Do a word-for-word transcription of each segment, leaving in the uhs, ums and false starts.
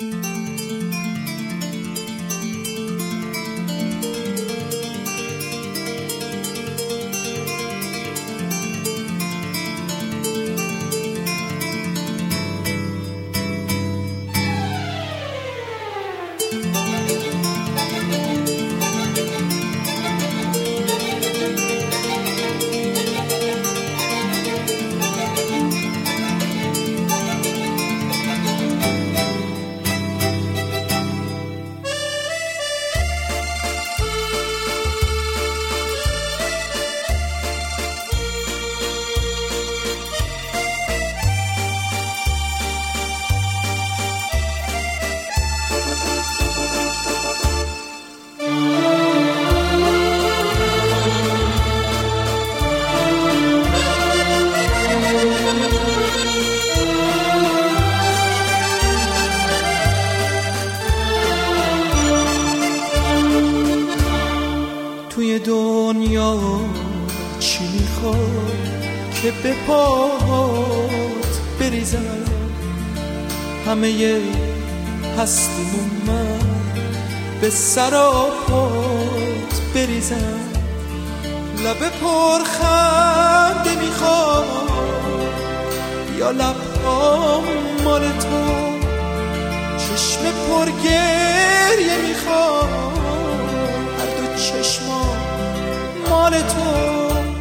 توی دنیا چی میخواد که به پاهات بریزم؟ همه هستیمون من به سراپات بریزم. لب پرخنده میخواد یا لبهام مال تو؟ چشم پرگریه میخواد هر دو چشما مال تو؟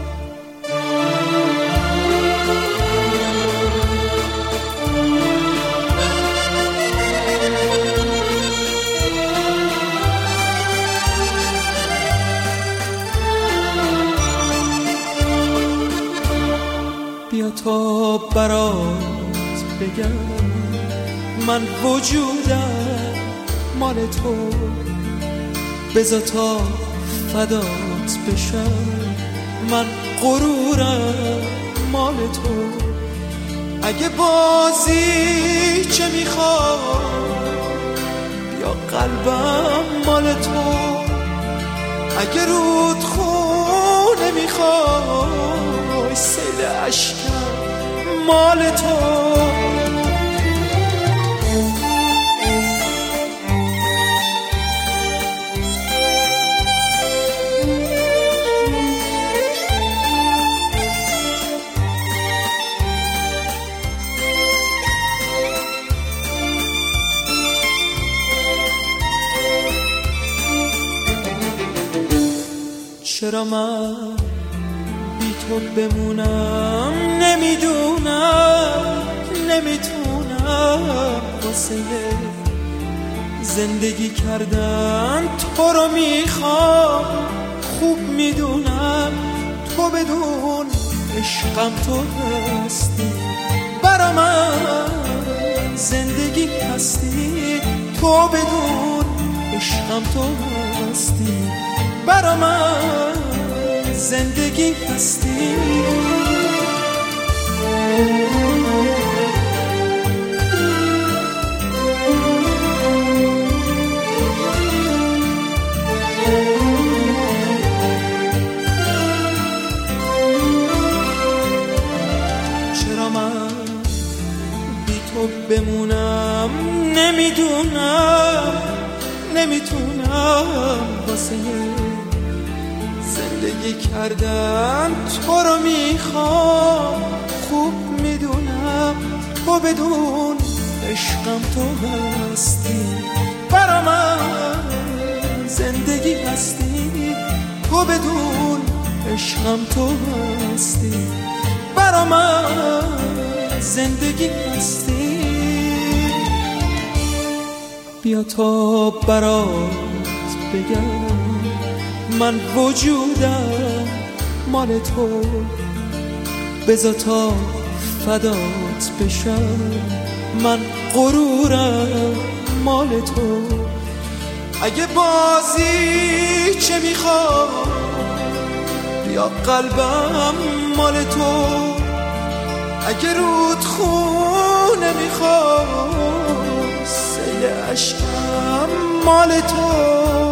بیا تا برات بگم من وجودم مال تو. بذار تا فدات بشم من غرورم مال تو. اگه بازی چه میخواد یا قلبم مال تو. اگه رود خونه میخوای سیل عشقم مال تو. چرا من بی تو بمونم؟ نمیدونم نمیتونم. واسه زندگی کردن تو رو میخوام. خوب میدونم تو بدون عشقم تو هستی. برا من زندگی هستی. تو بدون عشقم تو هستی. برا من زندگی هستی. چرا من بی تو بمونم؟ نمیدونم نمیتونم. واسه زندگی کردن تو رو میخوام. خوب میدونم تو بدون عشقم تو هستی. برا من زندگی هستی. تو بدون عشقم تو هستی. برا من زندگی هستی. بیا تا برات بگم من وجودم مال تو. بذار تا فدات بشم من غرورم مال تو. اگه بازی چه میخواد یا قلبم مال تو. اگه رود خونه میخواد سیل عشقم مال تو.